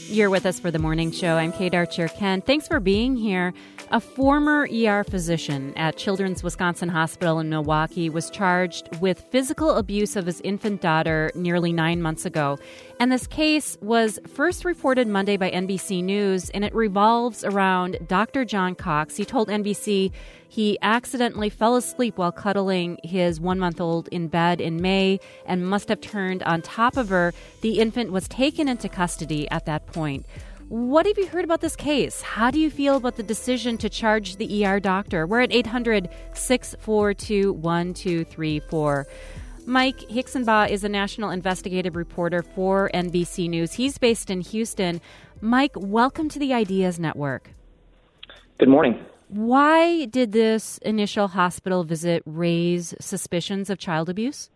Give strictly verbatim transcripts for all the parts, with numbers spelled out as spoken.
You're with us for the morning show. I'm Kate Archer-Kent. Thanks for being here. A former E R physician at Children's Wisconsin Hospital in Milwaukee was charged with physical abuse of his infant daughter nearly nine months ago. And this case was first reported Monday by N B C News, and it revolves around Doctor John Cox. He told N B C he accidentally fell asleep while cuddling his one-month-old in bed in May and must have turned on top of her. The infant was taken into custody at that point. What have you heard about this case? How do you feel about the decision to charge the E R doctor? We're at eight hundred, six four two, one two three four. Mike Hixenbaugh is a national investigative reporter for N B C News. He's based in Houston. Mike, welcome to the Ideas Network. Good morning. Why did this initial hospital visit raise suspicions of child abuse?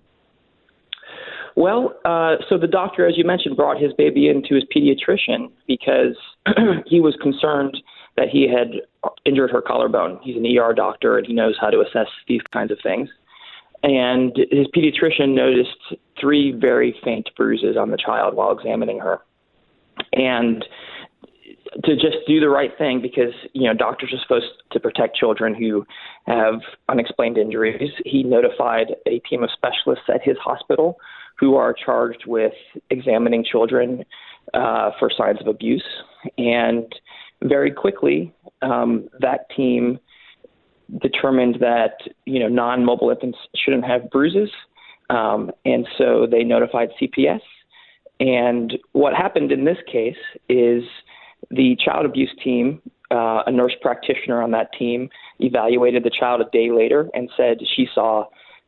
Well, uh, so the doctor, as you mentioned, brought his baby in to his pediatrician because he was concerned that he had injured her collarbone. He's an E R doctor, and he knows how to assess these kinds of things. And his pediatrician noticed three very faint bruises on the child while examining her. And to just do the right thing, because, you know, doctors are supposed to protect children who have unexplained injuries, he notified a team of specialists at his hospital who are charged with examining children uh, for signs of abuse. And very quickly, um, that team determined that, you know, non-mobile infants shouldn't have bruises. Um, and so they notified C P S. And what happened in this case is the child abuse team, uh, a nurse practitioner on that team, evaluated the child a day later and said she saw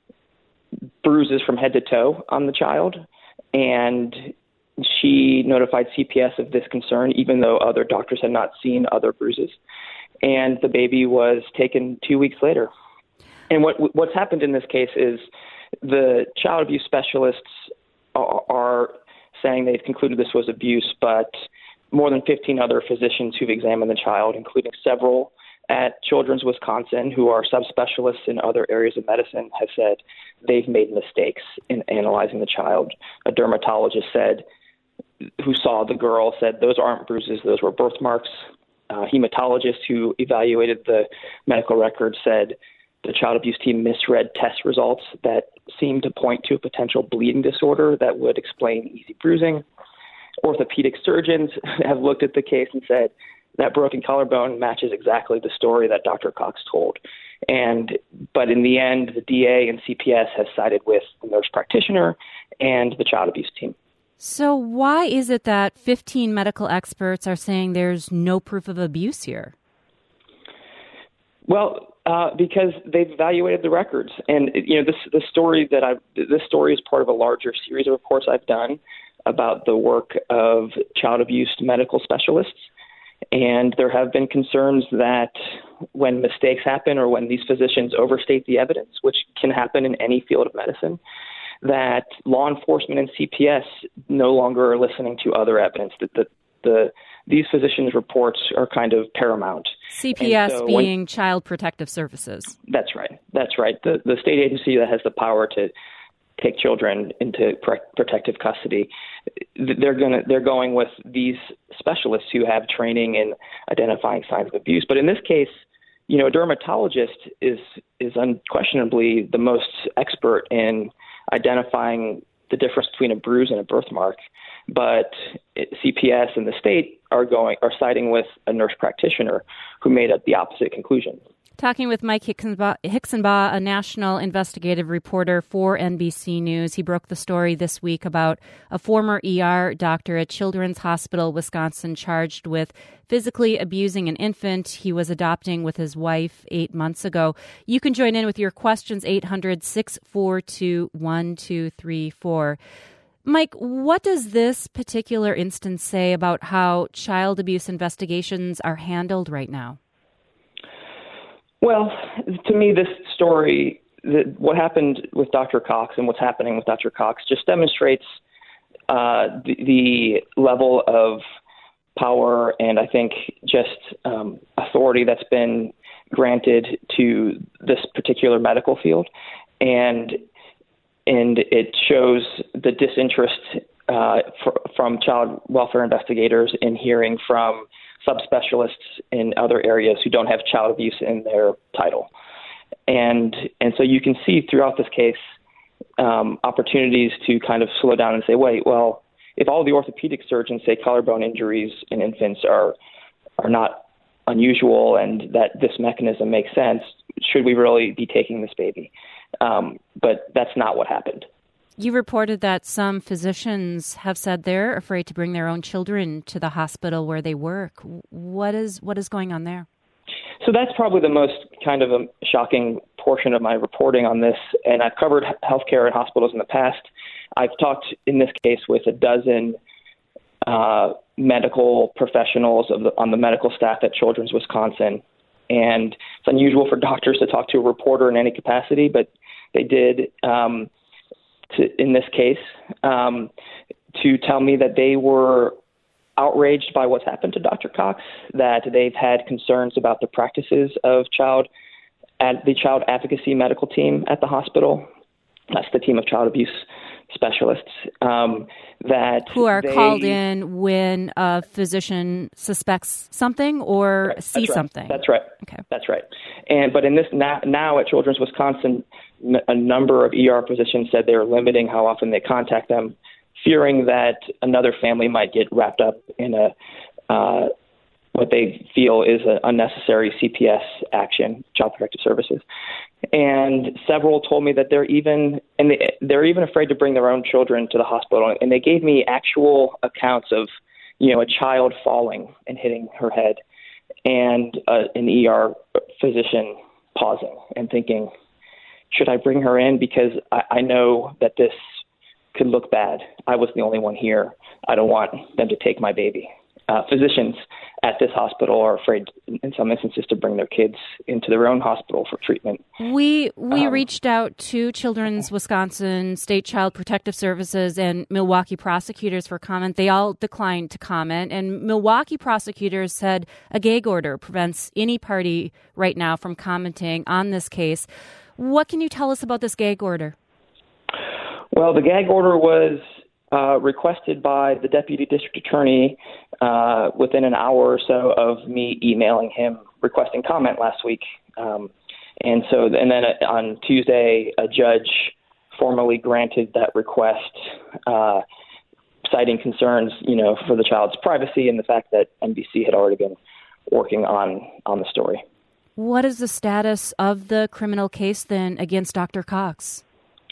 bruises from head to toe on the child. And she notified C P S of this concern, even though other doctors had not seen other bruises. And the baby was taken two weeks later. And what what's happened in this case is the child abuse specialists are, are saying they've concluded this was abuse, but more than fifteen other physicians who've examined the child, including several at Children's Wisconsin who are subspecialists in other areas of medicine, have said they've made mistakes in analyzing the child. A dermatologist said, who saw the girl, said those aren't bruises, those were birthmarks. A hematologist who evaluated the medical record said the child abuse team misread test results that seemed to point to a potential bleeding disorder that would explain easy bruising. Orthopedic surgeons have looked at the case and said that broken collarbone matches exactly the story that Doctor Cox told. And but in the end, the D A and C P S have sided with the nurse practitioner and the child abuse team. So why is it that fifteen medical experts are saying there's no proof of abuse here? Well, uh, because they've evaluated the records, and you know this the story that I this story is part of a larger series of reports I've done about the work of child abuse medical specialists. And there have been concerns that when mistakes happen or when these physicians overstate the evidence, which can happen in any field of medicine, that law enforcement and C P S no longer are listening to other evidence, that the, the these physicians' reports are kind of paramount. C P S so being when, Child Protective Services. That's right. That's right. The, the state agency that has the power to take children into pre- protective custody, they're going to they're going with these specialists who have training in identifying signs of abuse. But in this case, you know, a dermatologist is is unquestionably the most expert in identifying the difference between a bruise and a birthmark. But C P S and the state are going are siding with a nurse practitioner who made the opposite conclusion. Talking with Mike Hixenbaugh, Hixenbaugh, a national investigative reporter for N B C News. He broke the story this week about a former E R doctor at Children's Hospital, Wisconsin, charged with physically abusing an infant he was adopting with his wife eight months ago. You can join in with your questions, eight hundred, six four two, one two three four. Mike, what does this particular instance say about how child abuse investigations are handled right now? Well, to me, this story, the, what happened with Doctor Cox and what's happening with Doctor Cox just demonstrates uh, the, the level of power and I think just um, authority that's been granted to this particular medical field. And and it shows the disinterest uh, for, from child welfare investigators and hearing from subspecialists in other areas who don't have child abuse in their title. And and so you can see throughout this case um, opportunities to kind of slow down and say, wait, well, if all the orthopedic surgeons say collarbone injuries in infants are are not unusual and that this mechanism makes sense, should we really be taking this baby? Um, but that's not what happened. You reported that some physicians have said they're afraid to bring their own children to the hospital where they work. What is what is going on there? So that's probably the most kind of a shocking portion of my reporting on this. And I've covered healthcare and hospitals in the past. I've talked in this case with a dozen uh, medical professionals of the, on the medical staff at Children's Wisconsin. And it's unusual for doctors to talk to a reporter in any capacity, but they did um, to, in this case um, to tell me that they were outraged by what's happened to Doctor Cox, that they've had concerns about the practices of child at the child advocacy medical team at the hospital. That's the team of child abuse specialists um, that who are they, called in when a physician suspects something or right, sees right. something. That's right. Okay, that's right. And but in this now, now at Children's Wisconsin, a number of E R physicians said they were limiting how often they contact them, fearing that another family might get wrapped up in a uh, what they feel is an unnecessary C P S action, Child Protective Services. And several told me that they're even and they, they're even afraid to bring their own children to the hospital. And they gave me actual accounts of, you know, a child falling and hitting her head, and uh, an E R physician pausing and thinking, should I bring her in? Because I, I know that this could look bad. I was the only one here. I don't want them to take my baby. Uh, physicians at this hospital are afraid, in some instances, to bring their kids into their own hospital for treatment. We we um, reached out to Children's Wisconsin, State Child Protective Services, and Milwaukee prosecutors for comment. They all declined to comment. And Milwaukee prosecutors said a gag order prevents any party right now from commenting on this case. What can you tell us about this gag order? Well, the gag order was uh, requested by the deputy district attorney uh, within an hour or so of me emailing him requesting comment last week. Um, and so, and then on Tuesday, a judge formally granted that request, uh, citing concerns, you know, for the child's privacy and the fact that N B C had already been working on, on the story. What is the status of the criminal case then against Doctor Cox?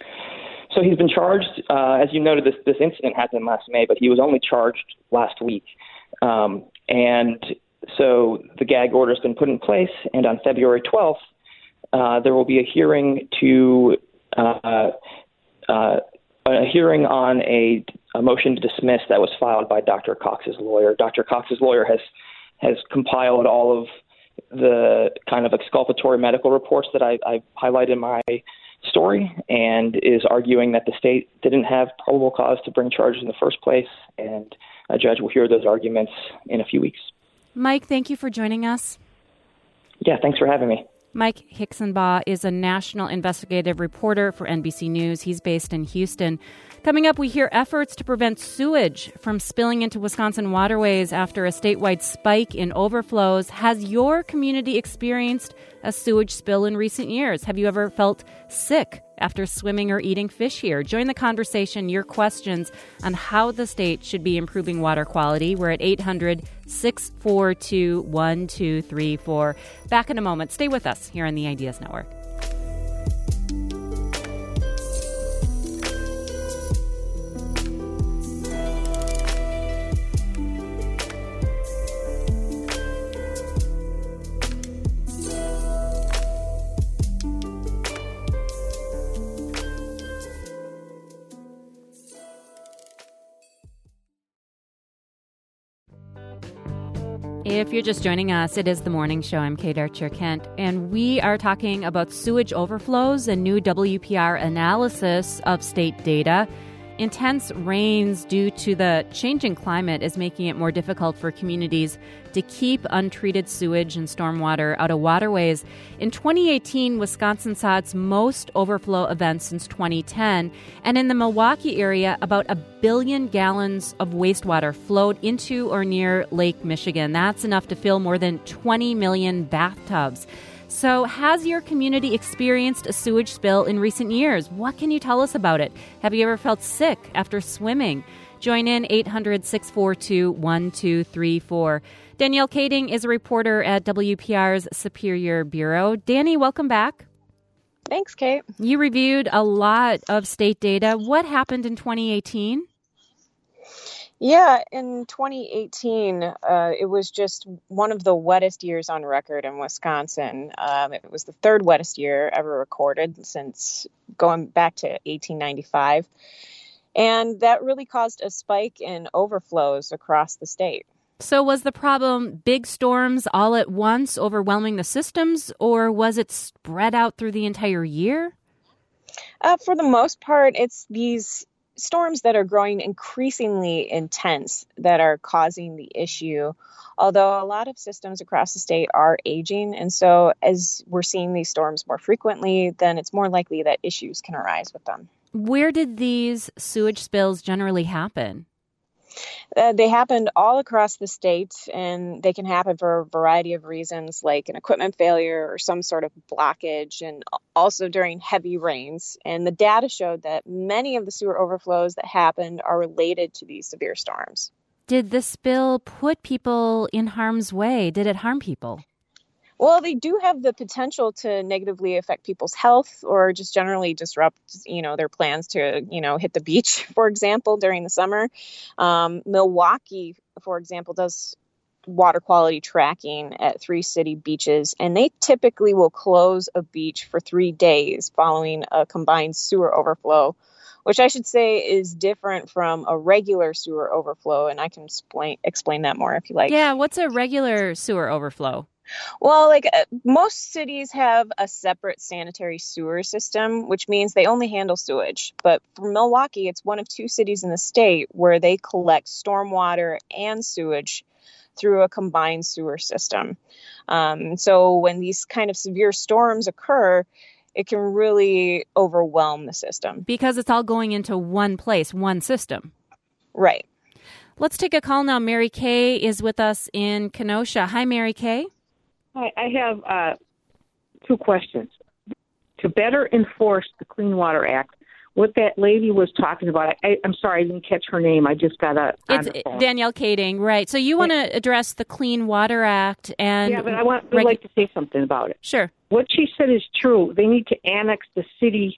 So he's been charged, uh, as you noted, this, this incident happened last May, but he was only charged last week. Um, and so the gag order has been put in place, and on February twelfth, uh, there will be a hearing to uh, uh, a hearing on a, a motion to dismiss that was filed by Doctor Cox's lawyer. Doctor Cox's lawyer has has compiled all of the kind of exculpatory medical reports that I, I highlighted in my story, and is arguing that the state didn't have probable cause to bring charges in the first place, and a judge will hear those arguments in a few weeks. Mike, thank you for joining us. Yeah, thanks for having me. Mike Hixenbaugh is a national investigative reporter for N B C News. He's based in Houston. Coming up, we hear efforts to prevent sewage from spilling into Wisconsin waterways after a statewide spike in overflows. Has your community experienced a sewage spill in recent years? Have you ever felt sick after swimming or eating fish here? Join the conversation, your questions on how the state should be improving water quality. We're at eight hundred, six four two, one two three four. Back in a moment. Stay with us here on the Ideas Network. If you're just joining us, it is The Morning Show. I'm Kate Archer-Kent, and we are talking about sewage overflows and new W P R analysis of state data. intense rains due to the changing climate is making it more difficult for communities to keep untreated sewage and stormwater out of waterways. In twenty eighteen, Wisconsin saw its most overflow event since twenty ten, and in the Milwaukee area, about a billion gallons of wastewater flowed into or near Lake Michigan. That's enough to fill more than twenty million bathtubs. So has your community experienced a sewage spill in recent years? What can you tell us about it? Have you ever felt sick after swimming? Join in eight hundred, six four two, one two three four. Danielle Kading is a reporter at W P R's Superior Bureau. Danny, welcome back. Thanks, Kate. You reviewed a lot of state data. What happened in twenty eighteen? Yeah, in twenty eighteen, uh, it was just one of the wettest years on record in Wisconsin. Um, it was the third wettest year ever recorded since going back to eighteen ninety-five. And that really caused a spike in overflows across the state. So was the problem big storms all at once overwhelming the systems, or was it spread out through the entire year? Uh, for the most part, it's these storms that are growing increasingly intense that are causing the issue, although a lot of systems across the state are aging. And so as we're seeing these storms more frequently, then it's more likely that issues can arise with them. Where did these sewage spills generally happen? Uh, they happened all across the state, and they can happen for a variety of reasons, like an equipment failure or some sort of blockage, and also during heavy rains. And the data showed that many of the sewer overflows that happened are related to these severe storms. Did the spill put people in harm's way? Did it harm people? Well, they do have the potential to negatively affect people's health or just generally disrupt, you know, their plans to, you know, hit the beach, for example, during the summer. Um, Milwaukee, for example, does water quality tracking at three city beaches, and they typically will close a beach for three days following a combined sewer overflow, which I should say is different from a regular sewer overflow. And I can explain, explain that more if you like. Yeah, what's a regular sewer overflow? Well, like uh, most cities have a separate sanitary sewer system, which means they only handle sewage. But for Milwaukee, it's one of two cities in the state where they collect stormwater and sewage through a combined sewer system. Um, so when these kind of severe storms occur, it can really overwhelm the system. Because it's all going into one place, one system. Right. Let's take a call now. Mary Kay is with us in Kenosha. Hi, Mary Kay. Hi, I have uh, two questions. To better enforce the Clean Water Act, what that lady was talking about, I, I'm sorry, I didn't catch her name. I just got a. It's Danielle Kading, right. So you want to address the Clean Water Act and... Yeah, but I want, would regu- like to say something about it. Sure. What she said is true. They need to annex the city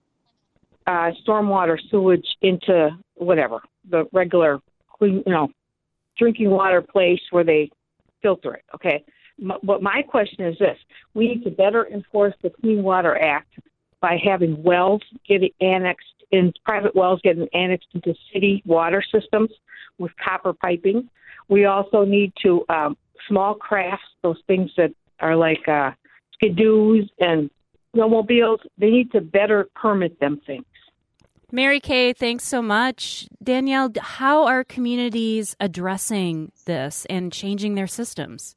uh, stormwater sewage into whatever, the regular clean, you know, drinking water place where they filter it, okay? But my question is this. We need to better enforce the Clean Water Act by having wells getting annexed, in private wells getting annexed into city water systems with copper piping. We also need to, um, small crafts, those things that are like uh, skidoos and snowmobiles, they need to better permit them things. Mary Kay, thanks so much. Danielle, how are communities addressing this and changing their systems?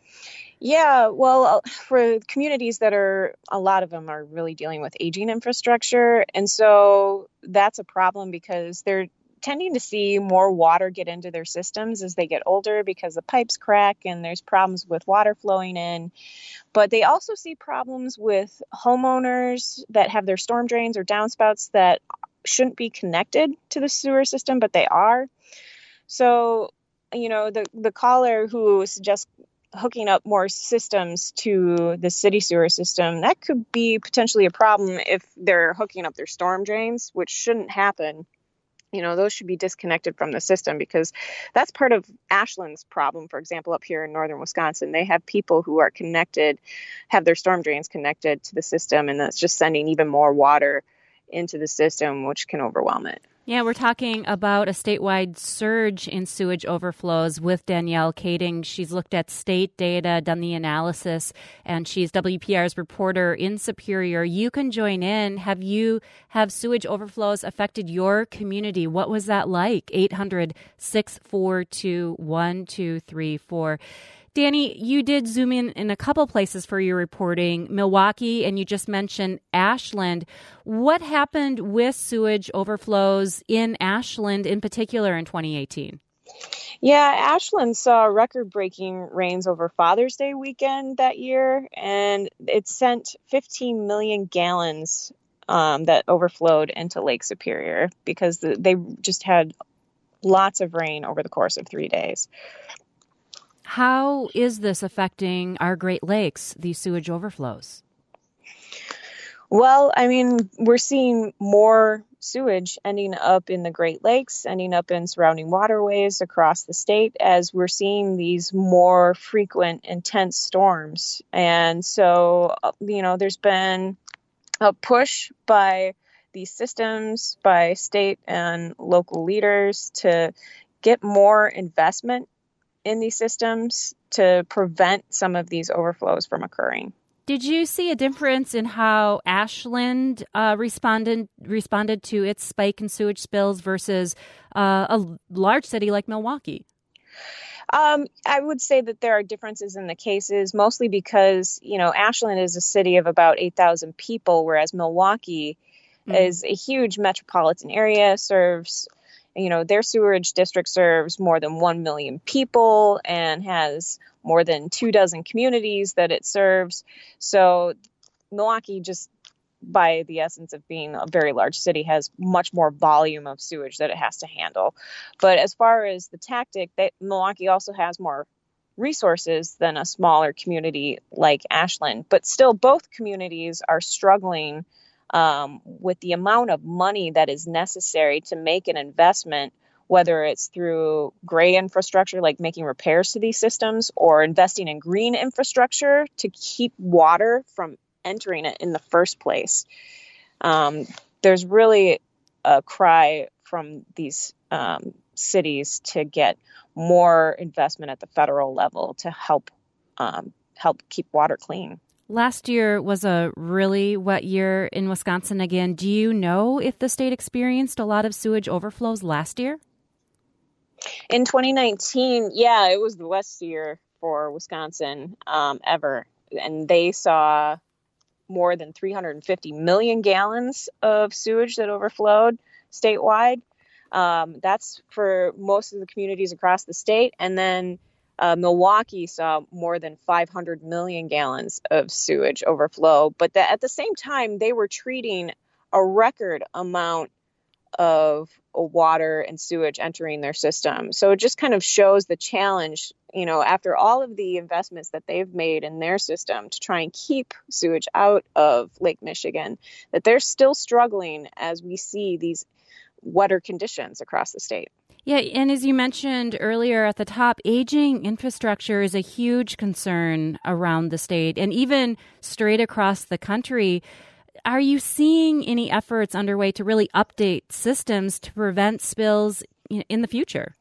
Yeah, well, for communities that are, a lot of them are really dealing with aging infrastructure. And so that's a problem because they're tending to see more water get into their systems as they get older because the pipes crack and there's problems with water flowing in. But they also see problems with homeowners that have their storm drains or downspouts that shouldn't be connected to the sewer system, but they are. So, you know, the, the caller who suggests hooking up more systems to the city sewer system, that could be potentially a problem if they're hooking up their storm drains, which shouldn't happen. You know, those should be disconnected from the system because that's part of Ashland's problem. For example, up here in northern Wisconsin, they have people who are connected, have their storm drains connected to the system, and that's just sending even more water into the system, which can overwhelm it. Yeah, we're talking about a statewide surge in sewage overflows with Danielle Kading. She's looked at state data, done the analysis, and she's W P R's reporter in Superior. You can join in. Have you have sewage overflows affected your community? What was that like? eight hundred, six four two, one two three four. Danny, you did zoom in in a couple places for your reporting, Milwaukee, and you just mentioned Ashland. What happened with sewage overflows in Ashland in particular in twenty eighteen? Yeah, Ashland saw record-breaking rains over Father's Day weekend that year, and it sent fifteen million gallons um, that overflowed into Lake Superior because the, they just had lots of rain over the course of three days. How is this affecting our Great Lakes, these sewage overflows? Well, I mean, we're seeing more sewage ending up in the Great Lakes, ending up in surrounding waterways across the state as we're seeing these more frequent, intense storms. And so, you know, there's been a push by these systems, by state and local leaders to get more investment in these systems to prevent some of these overflows from occurring. Did you see a difference in how Ashland uh, responded responded to its spike in sewage spills versus uh, a large city like Milwaukee? Um, I would say that there are differences in the cases, mostly because, you know, Ashland is a city of about eight thousand people, whereas Milwaukee mm-hmm. is a huge metropolitan area, serves You know, their sewerage district serves more than one million people and has more than two dozen communities that it serves. So Milwaukee, just by the essence of being a very large city, has much more volume of sewage that it has to handle. But as far as the tactic, they, Milwaukee also has more resources than a smaller community like Ashland. But still, both communities are struggling Um, with the amount of money that is necessary to make an investment, whether it's through gray infrastructure, like making repairs to these systems, or investing in green infrastructure to keep water from entering it in the first place. Um, there's really a cry from these um, cities to get more investment at the federal level to help um, help keep water clean. Last year was a really wet year in Wisconsin again. Do you know if the state experienced a lot of sewage overflows last year? In twenty nineteen, yeah, it was the worst year for Wisconsin um, ever. And they saw more than three hundred fifty million gallons of sewage that overflowed statewide. Um, that's for most of the communities across the state. And then Uh, Milwaukee saw more than five hundred million gallons of sewage overflow, but that at the same time, they were treating a record amount of water and sewage entering their system. So it just kind of shows the challenge, you know, after all of the investments that they've made in their system to try and keep sewage out of Lake Michigan, that they're still struggling as we see these wetter conditions across the state. Yeah, and as you mentioned earlier at the top, aging infrastructure is a huge concern around the state and even straight across the country. Are you seeing any efforts underway to really update systems to prevent spills in the future?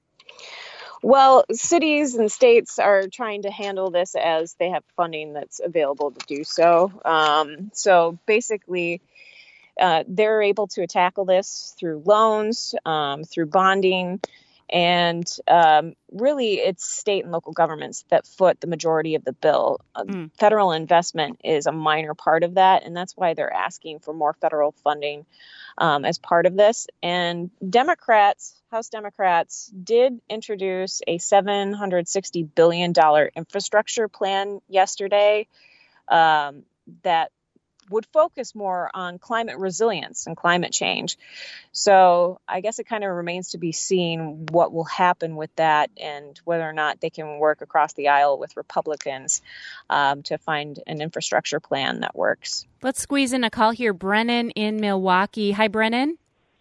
Well, cities and states are trying to handle this as they have funding that's available to do so. Um, so basically, Uh, they're able to tackle this through loans, um, through bonding, and um, really it's state and local governments that foot the majority of the bill. Uh, mm. Federal investment is a minor part of that, and that's why they're asking for more federal funding um, as part of this. And Democrats, House Democrats, did introduce a seven hundred sixty billion dollars infrastructure plan yesterday um, that would focus more on climate resilience and climate change. So I guess it kind of remains to be seen what will happen with that and whether or not they can work across the aisle with Republicans um, to find an infrastructure plan that works. Let's squeeze in a call here. Brennan in Milwaukee. Hi, Brennan.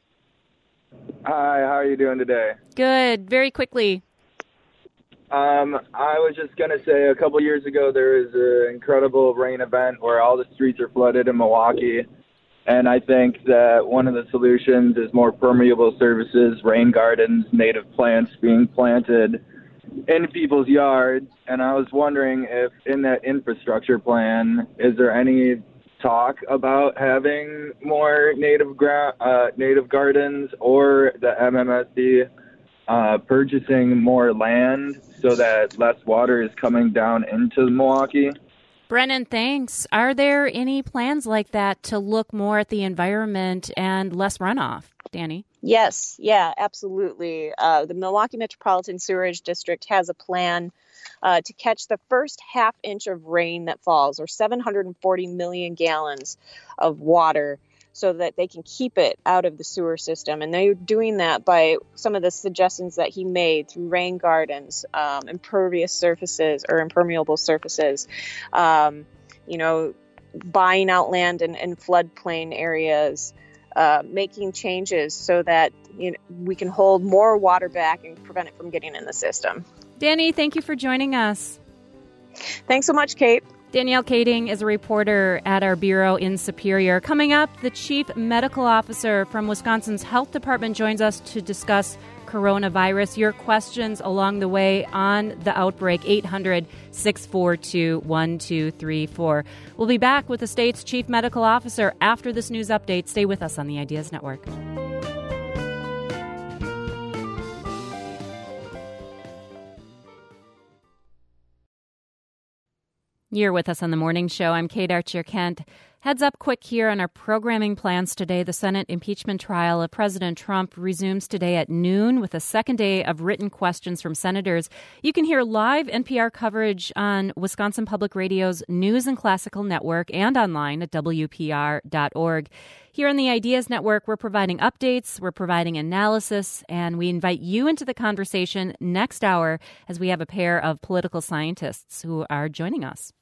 Hi, how are you doing today? Good. Very quickly. Um, I was just going to say a couple years ago there was an incredible rain event where all the streets are flooded in Milwaukee. And I think that one of the solutions is more permeable surfaces, rain gardens, native plants being planted in people's yards. And I was wondering if in that infrastructure plan, is there any talk about having more native gra- uh, native gardens, or the M M S D uh, purchasing more land so that less water is coming down into Milwaukee? Brennan, thanks. Are there any plans like that to look more at the environment and less runoff? Danny? Yes, yeah, absolutely. Uh, the Milwaukee Metropolitan Sewerage District has a plan uh, to catch the first half inch of rain that falls, or seven hundred forty million gallons of water, so that they can keep it out of the sewer system. And they're doing that by some of the suggestions that he made through rain gardens, um, impervious surfaces or impermeable surfaces, um, you know, buying out land in, in floodplain areas, uh, making changes so that you know, we can hold more water back and prevent it from getting in the system. Danny, thank you for joining us. Thanks so much, Kate. Danielle Kading is a reporter at our bureau in Superior. Coming up, the chief medical officer from Wisconsin's health department joins us to discuss coronavirus. Your questions along the way on the outbreak, eight hundred, six four two, one two three four. We'll be back with the state's chief medical officer after this news update. Stay with us on the Ideas Network. You're with us on the morning show. I'm Kate Archer-Kent. Heads up quick here on our programming plans today. The Senate impeachment trial of President Trump resumes today at noon with a second day of written questions from senators. You can hear live N P R coverage on Wisconsin Public Radio's News and Classical Network and online at W P R dot org. Here on the Ideas Network, we're providing updates, we're providing analysis, and we invite you into the conversation next hour as we have a pair of political scientists who are joining us.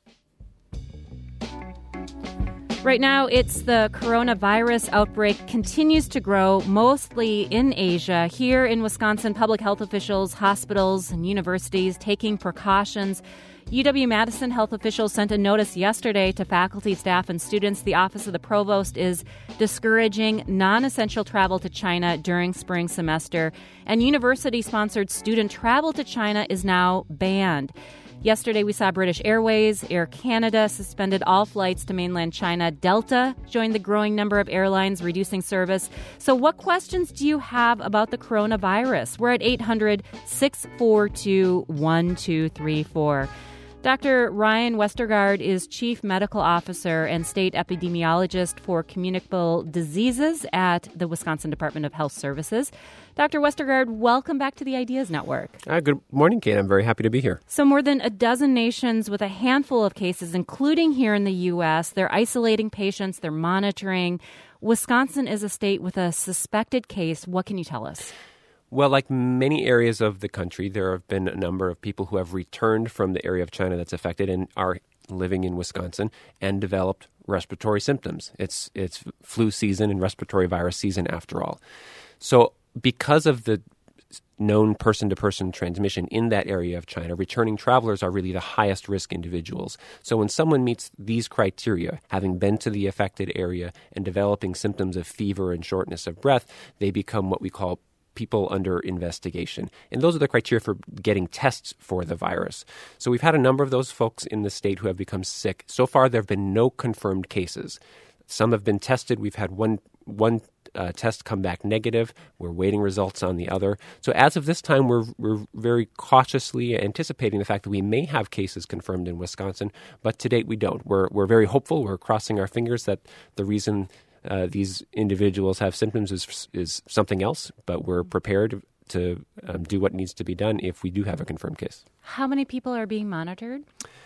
Right now, it's the coronavirus outbreak continues to grow, mostly in Asia. Here in Wisconsin, public health officials, hospitals, and universities taking precautions. U W-Madison health officials sent a notice yesterday to faculty, staff, and students. The Office of the Provost is discouraging non-essential travel to China during spring semester, and university-sponsored student travel to China is now banned. Yesterday, we saw British Airways, Air Canada suspended all flights to mainland China. Delta joined the growing number of airlines reducing service. So what questions do you have about the coronavirus? We're at eight hundred, six four two, one two three four. Doctor Ryan Westergaard is Chief Medical Officer and State Epidemiologist for Communicable Diseases at the Wisconsin Department of Health Services. Doctor Westergaard, welcome back to the Ideas Network. Uh, good morning, Kate. I'm very happy to be here. So more than a dozen nations with a handful of cases, including here in the U S, they're isolating patients, they're monitoring. Wisconsin is a state with a suspected case. What can you tell us? Well, like many areas of the country, there have been a number of people who have returned from the area of China that's affected and are living in Wisconsin and developed respiratory symptoms. It's it's flu season and respiratory virus season after all. So because of the known person-to-person transmission in that area of China, returning travelers are really the highest risk individuals. So when someone meets these criteria, having been to the affected area and developing symptoms of fever and shortness of breath, they become what we call people under investigation. And those are the criteria for getting tests for the virus. So we've had a number of those folks in the state who have become sick. So far, there have been no confirmed cases. Some have been tested. We've had one one uh, test come back negative. We're waiting results on the other. So as of this time, we're we're very cautiously anticipating the fact that we may have cases confirmed in Wisconsin, but to date we don't. We're we're very hopeful. We're crossing our fingers that the reason Uh, these individuals have symptoms is is something else, but we're prepared to um, do what needs to be done if we do have a confirmed case. How many people are being monitored?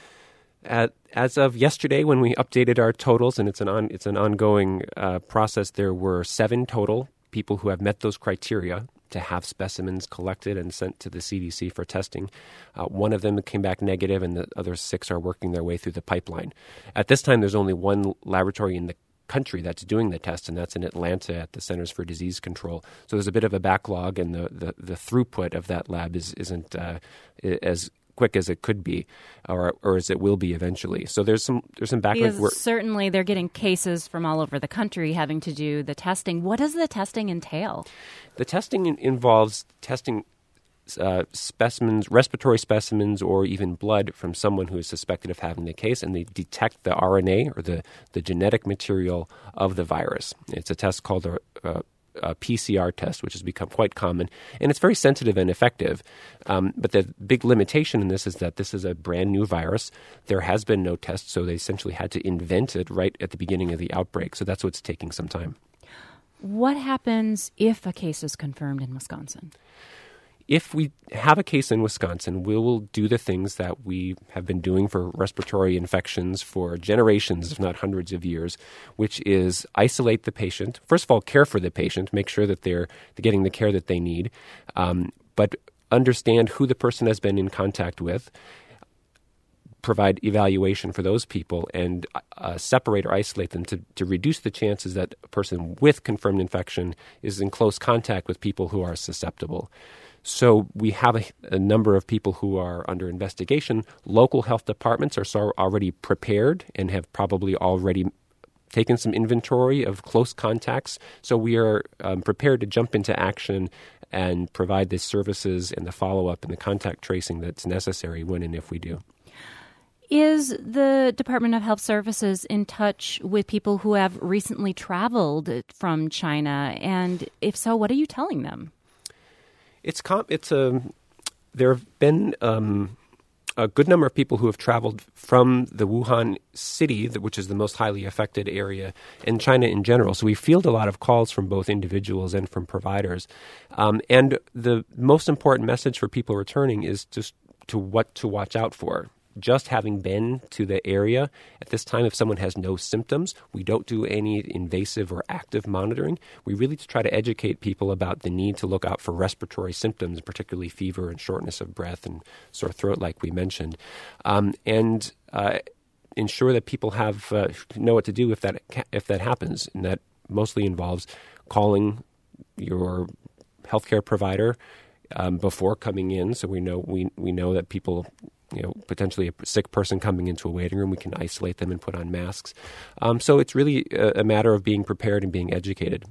At, as of yesterday, when we updated our totals, and it's an on, it's an ongoing uh, process, there were seven total people who have met those criteria to have specimens collected and sent to the C D C for testing. Uh, one of them came back negative, and the other six are working their way through the pipeline. At this time, there's only one laboratory in the country that's doing the test, and that's in Atlanta at the Centers for Disease Control. So there's a bit of a backlog, and the, the, the throughput of that lab is, isn't uh, as quick as it could be, or or as it will be eventually. So there's some there's some backlink work. Certainly, they're getting cases from all over the country having to do the testing. What does the testing entail? The testing in- involves testing uh, specimens, respiratory specimens, or even blood from someone who is suspected of having the case, and they detect the R N A or the the genetic material of the virus. It's a test called a, a A P C R test, which has become quite common, and it's very sensitive and effective. Um, but the big limitation in this is that this is a brand new virus. There has been no test, so they essentially had to invent it right at the beginning of the outbreak. So that's what's taking some time. What happens if a case is confirmed in Wisconsin? If we have a case in Wisconsin, we will do the things that we have been doing for respiratory infections for generations, if not hundreds of years, which is isolate the patient. First of all, care for the patient, make sure that they're getting the care that they need, um, but understand who the person has been in contact with, provide evaluation for those people, and uh, separate or isolate them to, to reduce the chances that a person with confirmed infection is in close contact with people who are susceptible. So we have a, a number of people who are under investigation. Local health departments are so already prepared and have probably already taken some inventory of close contacts. So we are um, prepared to jump into action and provide the services and the follow-up and the contact tracing that's necessary when and if we do. Is the Department of Health Services in touch with people who have recently traveled from China? And if so, what are you telling them? It's com- it's a there have been um, a good number of people who have traveled from the Wuhan city, which is the most highly affected area, and China in general. So we field a lot of calls from both individuals and from providers. Um, and the most important message for people returning is just to what to watch out for. Just having been to the area at this time, if someone has no symptoms, we don't do any invasive or active monitoring. We really try to educate people about the need to look out for respiratory symptoms, particularly fever and shortness of breath and sore throat, like we mentioned, um, and uh, ensure that people have uh, know what to do if that if that happens, and that mostly involves calling your healthcare provider um, before coming in, so we know we we know that people. You know, potentially a sick person coming into a waiting room, we can isolate them and put on masks. Um, so it's really a, a matter of being prepared and being educated.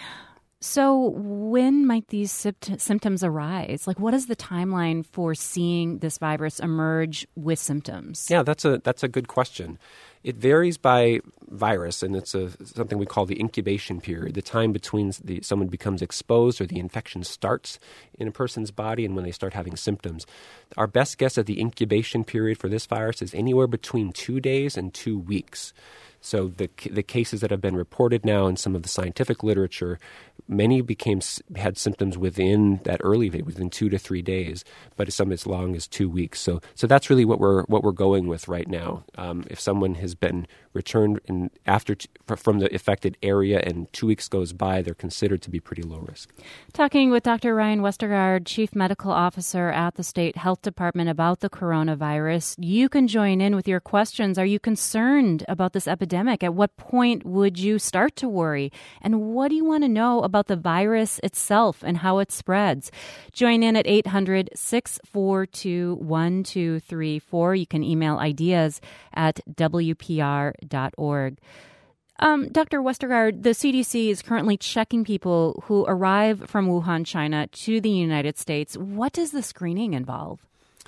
So when might these symptom- symptoms arise? Like, what is the timeline for seeing this virus emerge with symptoms? Yeah, that's a that's a good question. It varies by virus, and it's a, something we call the incubation period, the time between the, someone becomes exposed or the infection starts in a person's body and when they start having symptoms. Our best guess at the incubation period for this virus is anywhere between two days and two weeks. So the the cases that have been reported now in some of the scientific literature, many became had symptoms within that early phase, within two to three days, but some as long as two weeks. So so that's really what we're what we're going with right now. Um, if someone has been returned in after t- from the affected area and two weeks goes by, they're considered to be pretty low risk. Talking with Doctor Ryan Westergaard, Chief Medical Officer at the State Health Department, about the coronavirus. You can join in with your questions. Are you concerned about this epidemic? At what point would you start to worry? And what do you want to know about the virus itself and how it spreads? Join in at eight hundred, six four two, one two three four. You can email ideas at w p r dot org. Um, Doctor Westergaard, the C D C is currently checking people who arrive from Wuhan, China, to the United States. What does the screening involve?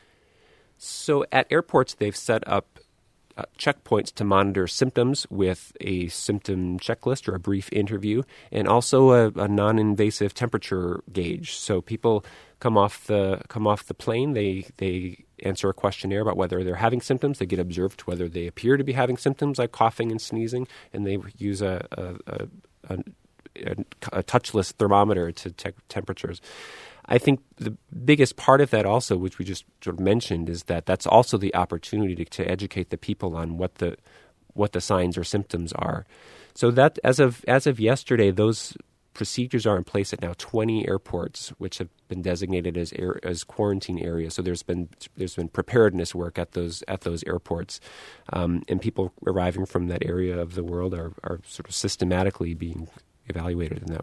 So at airports, they've set up Uh, checkpoints to monitor symptoms with a symptom checklist or a brief interview, and also a, a non-invasive temperature gauge. So people come off the come off the plane, they they answer a questionnaire about whether they're having symptoms. They get observed whether they appear to be having symptoms like coughing and sneezing, and they use a a, a, a, a touchless thermometer to check temperatures. I think the biggest part of that also, which we just sort of mentioned, is that that's also the opportunity to, to educate the people on what the what the signs or symptoms are. So that as of as of yesterday, those procedures are in place at now twenty airports, which have been designated as air, as quarantine areas. So there's been there's been preparedness work at those at those airports, um, and people arriving from that area of the world are are sort of systematically being evaluated in that way.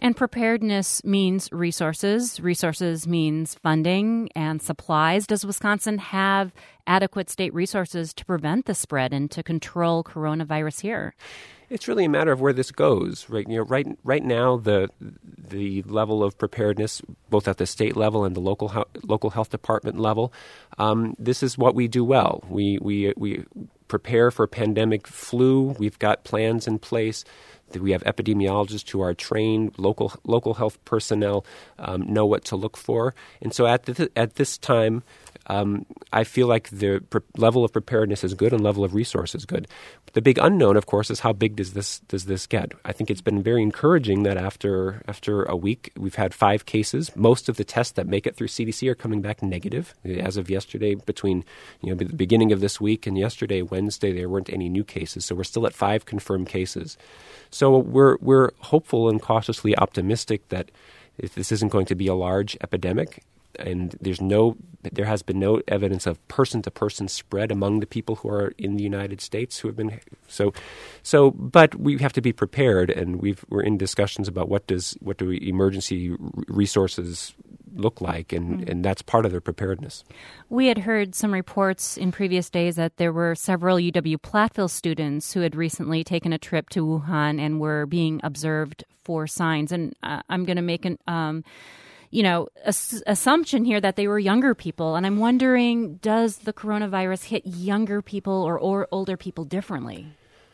And preparedness means resources. Resources means funding and supplies. Does Wisconsin have adequate state resources to prevent the spread and to control coronavirus here? It's really a matter of where this goes, right? You know, right, right now the the level of preparedness, both at the state level and the local local health department level, um, this is what we do well. We we we prepare for pandemic flu. We've got plans in place. We have epidemiologists who are trained. Local local health personnel um, know what to look for, and so at the, at this time, um, I feel like the pre- level of preparedness is good and level of resource is good. The big unknown, of course, is how big does this does this get? I think it's been very encouraging that after after a week, we've had five cases. Most of the tests that make it through C D C are coming back negative. As of yesterday, between you know the beginning of this week and yesterday, Wednesday, there weren't any new cases. So we're still at five confirmed cases. So we're we're hopeful and cautiously optimistic that if this isn't going to be a large epidemic, and there's no, there has been no evidence of person-to-person spread among the people who are in the United States who have been so, so. But we have to be prepared, and we've we're in discussions about what does what do emergency resources look like, and, mm. and that's part of their preparedness. We had heard some reports in previous days that there were several U W-Platteville students who had recently taken a trip to Wuhan and were being observed for signs. And uh, I'm going to make an, um, you know, ass- assumption here that they were younger people. And I'm wondering, does the coronavirus hit younger people or, or older people differently?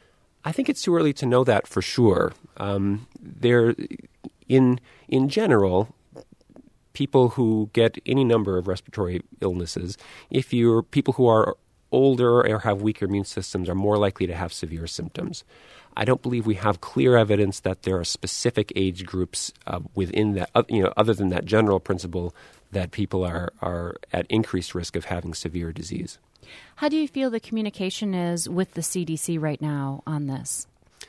I think it's too early to know that for sure. Um, there, in in general, people who get any number of respiratory illnesses, if you're people who are older or have weaker immune systems, are more likely to have severe symptoms. I don't believe we have clear evidence that there are specific age groups uh, within that, uh, you know, other than that general principle that people are, are at increased risk of having severe disease. How do you feel the communication is with the C D C right now on this?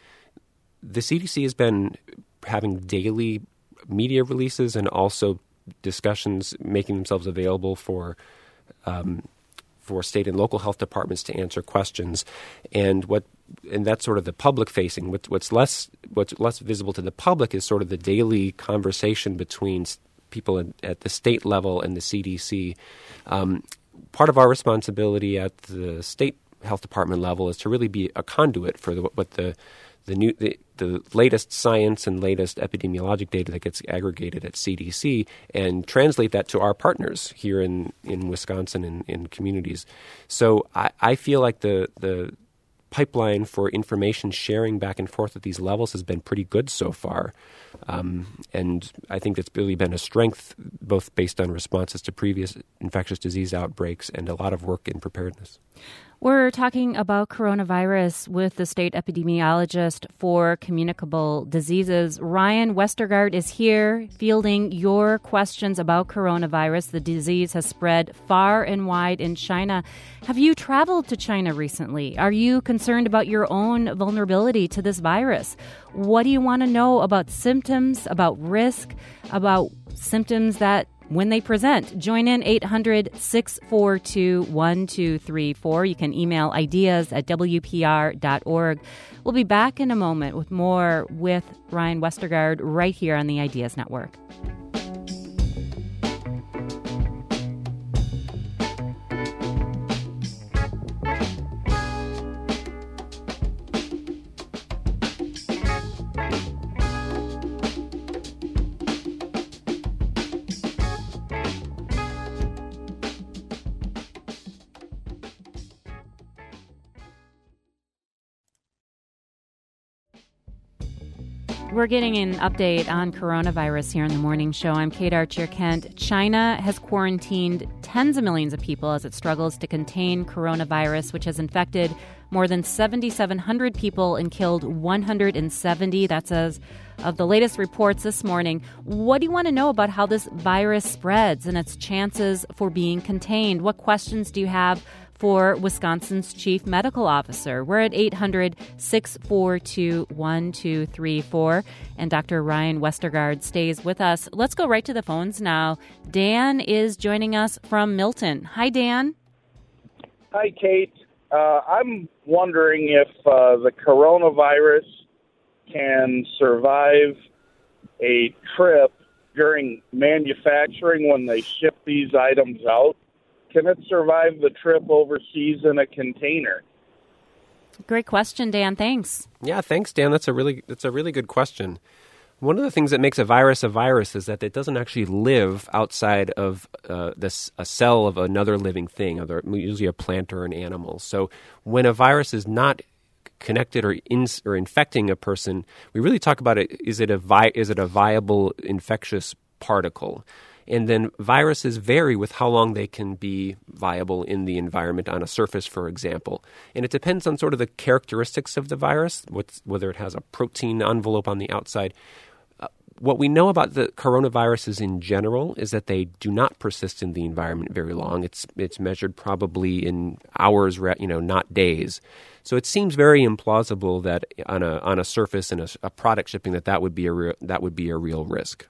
The C D C has been having daily media releases and also discussions making themselves available for um, for state and local health departments to answer questions, and what and that's sort of the public facing. What, what's less what's less visible to the public is sort of the daily conversation between people at, at the state level and the C D C. Um, part of our responsibility at the state health department level is to really be a conduit for the, what the The new, the, the latest science and latest epidemiologic data that gets aggregated at C D C and translate that to our partners here in, in Wisconsin and in communities. So I, I feel like the the pipeline for information sharing back and forth at these levels has been pretty good so far. Um, and I think that's really been a strength, both based on responses to previous infectious disease outbreaks and a lot of work in preparedness. We're talking about coronavirus with the state epidemiologist for communicable diseases. Ryan Westergaard is here fielding your questions about coronavirus. The disease has spread far and wide in China. Have you traveled to China recently? Are you concerned about your own vulnerability to this virus? What do you want to know about symptoms, about risk, about symptoms that when they present? Join in eight hundred, six four two, one two three four. You can email ideas at w p r dot org. We'll be back in a moment with more with Ryan Westergaard right here on the Ideas Network. We're getting an update on coronavirus here in the morning show. I'm Kate Archer-Kent. China has quarantined tens of millions of people as it struggles to contain coronavirus, which has infected more than seven thousand seven hundred people and killed one hundred seventy. That's as of the latest reports this morning. What do you want to know about how this virus spreads and its chances for being contained? What questions do you have for Wisconsin's chief medical officer? We're at eight hundred, six four two, one two three four, and Doctor Ryan Westergaard stays with us. Let's go right to the phones now. Dan is joining us from Milton. Hi, Dan. Hi, Kate. Uh, I'm wondering if uh, the coronavirus can survive a trip during manufacturing when they ship these items out? Can it survive the trip overseas in a container? Great question, Dan. Thanks. Yeah, thanks, Dan. That's a really that's a really good question. One of the things that makes a virus a virus is that it doesn't actually live outside of uh, this a cell of another living thing, other, usually a plant or an animal. So when a virus is not connected or in, or infecting a person, we really talk about it. Is it a vi- is it a viable infectious particle? And then viruses vary with how long they can be viable in the environment on a surface, for example. And it depends on sort of the characteristics of the virus, what's, whether it has a protein envelope on the outside. Uh, what we know about the coronaviruses in general is that they do not persist in the environment very long. It's it's measured probably in hours, you know, not days. So it seems very implausible that on a on a surface in a, a product shipping that that would be a real, that would be a real risk.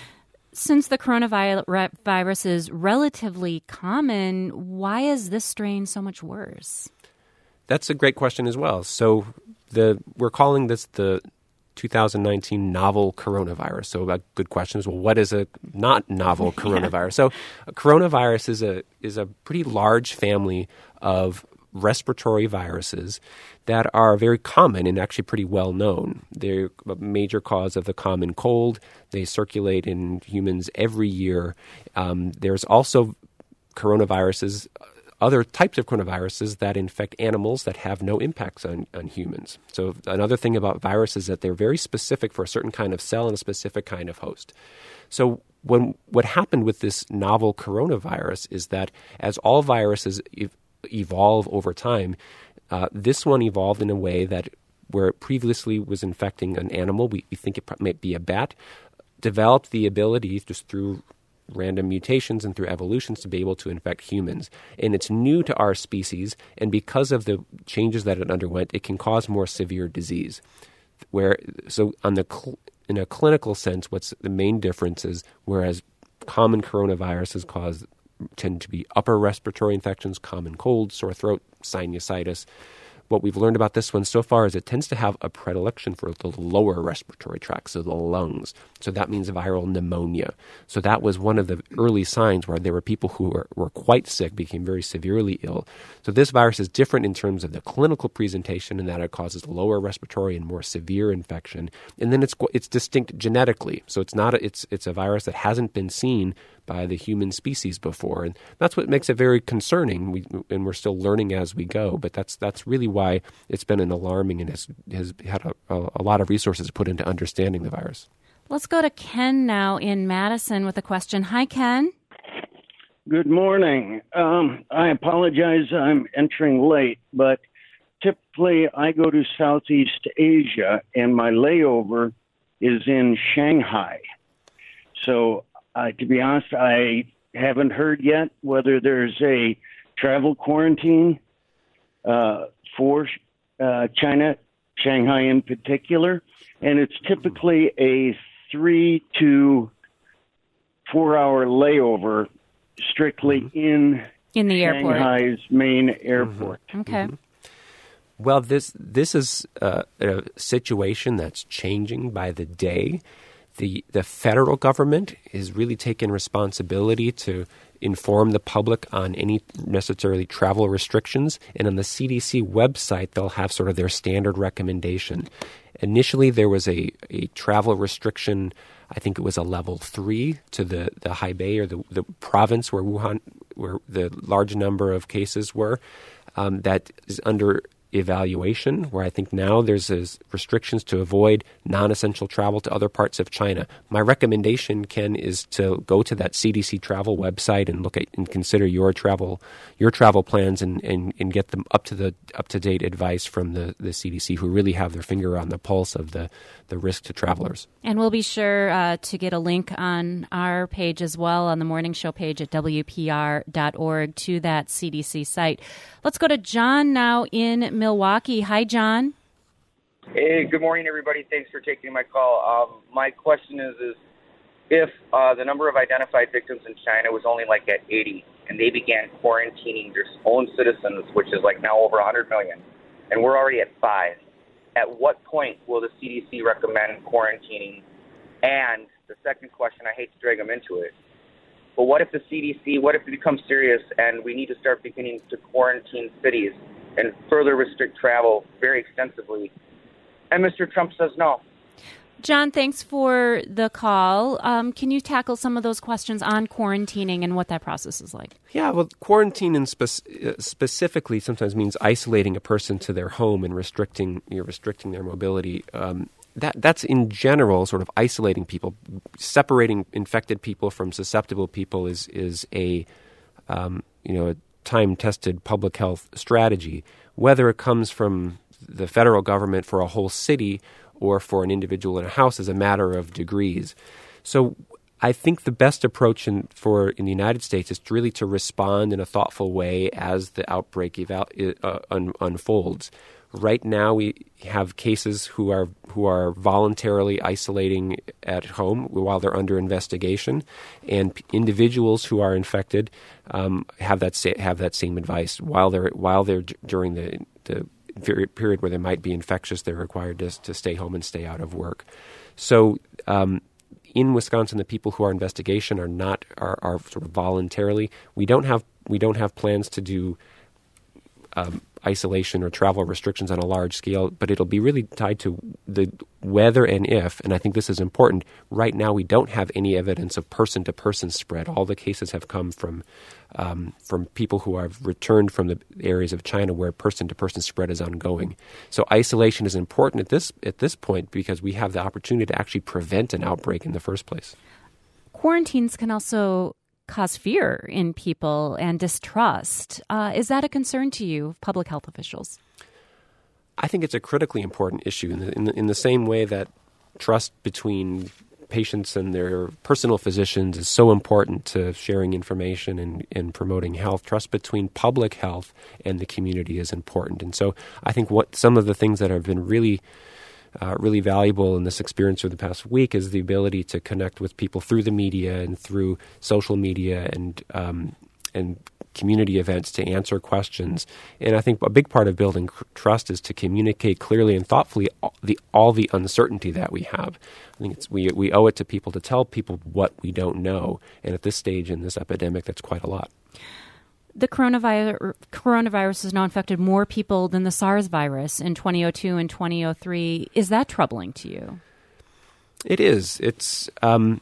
Since the coronavirus is relatively common, why is this strain so much worse? That's a great question as well. So the we're calling this the two thousand nineteen novel coronavirus. So a good question is, well, what is a not novel coronavirus? Yeah. So a coronavirus is a is a pretty large family of respiratory viruses that are very common and actually pretty well known. They're a major cause of the common cold. They circulate in humans every year. Um, there's also coronaviruses, other types of coronaviruses that infect animals that have no impacts on, on humans. So another thing about viruses is that they're very specific for a certain kind of cell and a specific kind of host. So when what happened with this novel coronavirus is that as all viruses ev- evolve over time, uh, this one evolved in a way that where it previously was infecting an animal, we, we think it might be a bat, developed the ability just through random mutations and through evolutions to be able to infect humans. And it's new to our species, and because of the changes that it underwent, it can cause more severe disease. Where so on the cl- in a clinical sense, what's the main difference is whereas common coronaviruses cause tend to be upper respiratory infections, common cold, sore throat, sinusitis. What we've learned about this one so far is it tends to have a predilection for the lower respiratory tract, so the lungs. So that means viral pneumonia. So that was one of the early signs where there were people who were, were quite sick, became very severely ill. So this virus is different in terms of the clinical presentation in that it causes lower respiratory and more severe infection. And then it's it's distinct genetically. So it's not a, it's it's a virus that hasn't been seen by the human species before. And that's what makes it very concerning, we, and we're still learning as we go. But that's that's really why it's been an alarming and has, has had a, a, a lot of resources put into understanding the virus. Let's go to Ken now in Madison with a question. Hi, Ken. Good morning. Um, I apologize I'm entering late, but typically I go to Southeast Asia, and my layover is in Shanghai. So Uh, to be honest, I haven't heard yet whether there's a travel quarantine uh, for uh, China, Shanghai in particular, and it's typically a three to four hour layover strictly mm-hmm. in, in the Shanghai's airport. main airport. Mm-hmm. Okay. Mm-hmm. Well, this this is uh, a situation that's changing by the day. The the federal government is really taking responsibility to inform the public on any necessarily travel restrictions. And on the C D C website, they'll have sort of their standard recommendation. Initially, there was a, a travel restriction, I think it was a level three to the, the Hebei or the, the province where Wuhan, where the large number of cases were, um, that is under evaluation, where I think now there's this restrictions to avoid non-essential travel to other parts of China. My recommendation, Ken, is to go to that C D C travel website and look at and consider your travel your travel plans and, and, and get them up to the up to date advice from the, the C D C, who really have their finger on the pulse of the, the risk to travelers. And we'll be sure uh, to get a link on our page as well, on the morning show page at W P R dot org to that C D C site. Let's go to John now in Milwaukee. Hi, John. Hey, good morning, everybody. Thanks for taking my call. Um, my question is, is if uh, the number of identified victims in China was only like at eighty, and they began quarantining their own citizens, which is like now over one hundred million, and we're already at five, at what point will the C D C recommend quarantining And the second question, I hate to drag them into it, but what if the C D C, what if it becomes serious and we need to start beginning to quarantine cities and further restrict travel very extensively? And Mister Trump says no. John, thanks for the call. Um, can you tackle some of those questions on quarantining and what that process is like? Yeah, well, quarantine in spe- uh, specifically sometimes means isolating a person to their home and restricting you know, restricting their mobility. Um, that that's in general sort of isolating people, separating infected people from susceptible people is is a um, you know a time-tested public health strategy. Whether it comes from the federal government for a whole city or for an individual in a house is a matter of degrees. So I think the best approach in, for in the United States is really to respond in a thoughtful way as the outbreak eval- uh, un- unfolds. Right now, we have cases who are who are voluntarily isolating at home while they're under investigation, and p- individuals who are infected um, have that sa- have that same advice while they're while they're d- during the the period where they might be infectious. They're required to to stay home and stay out of work. So. Um, In Wisconsin, the people who are investigation are not are, are sort of voluntarily. We don't have we don't have plans to do um, isolation or travel restrictions on a large scale, but it'll be really tied to the whether and if. And I think this is important. Right now, we don't have any evidence of person-to-person spread. All the cases have come from um, from people who have returned from the areas of China where person-to-person spread is ongoing. So isolation is important at this at this point because we have the opportunity to actually prevent an outbreak in the first place. Quarantines can also cause fear in people and distrust. Uh, is that a concern to you, public health officials? I think it's a critically important issue in the, in the, in the same way that trust between patients and their personal physicians is so important to sharing information and, and promoting health. Trust between public health and the community is important. And so I think what some of the things that have been really Uh, really valuable in this experience over the past week is the ability to connect with people through the media and through social media and um, and community events to answer questions. And I think a big part of building cr- trust is to communicate clearly and thoughtfully all the, all the uncertainty that we have. I think it's, we we owe it to people to tell people what we don't know. And at this stage in this epidemic, that's quite a lot. The coronavirus, coronavirus has now infected more people than the SARS virus in twenty oh two and twenty oh three. Is that troubling to you? It is. It's. Um,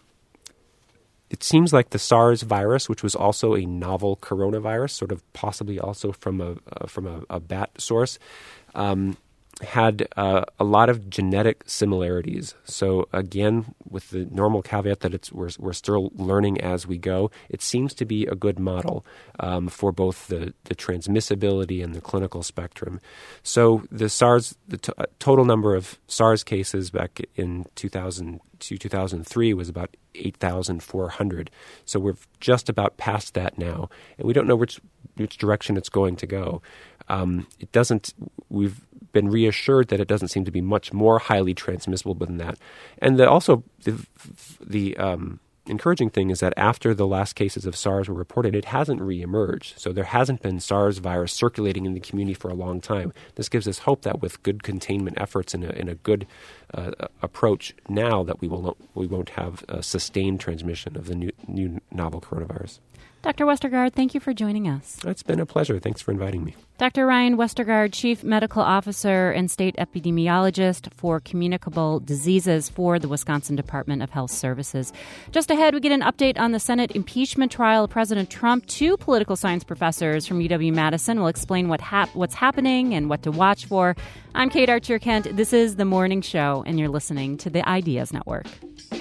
it seems like the SARS virus, which was also a novel coronavirus, sort of possibly also from a uh, from a, a bat source, um, had uh, a lot of genetic similarities. So again, with the normal caveat that it's we're, we're still learning as we go, it seems to be a good model um, for both the, the transmissibility and the clinical spectrum. So the SARS, the t- total number of SARS cases back in two thousand two, two thousand three was about eight thousand four hundred. So we're just about past that now, and we don't know which which direction it's going to go. Um, it doesn't. We've been reassured that it doesn't seem to be much more highly transmissible than that. And the, also, the, the um, encouraging thing is that after the last cases of SARS were reported, it hasn't reemerged. So there hasn't been SARS virus circulating in the community for a long time. This gives us hope that with good containment efforts and a, and a good uh, approach now that we will not, we won't have a sustained transmission of the new, new novel coronavirus. Doctor Westergaard, thank you for joining us. It's been a pleasure. Thanks for inviting me. Doctor Ryan Westergaard, Chief Medical Officer and State Epidemiologist for Communicable Diseases for the Wisconsin Department of Health Services. Just ahead, we get an update on the Senate impeachment trial of President Trump. Two political science professors from U W-Madison will explain what hap- what's happening and what to watch for. I'm Kate Archer-Kent. This is The Morning Show, and you're listening to the Ideas Network.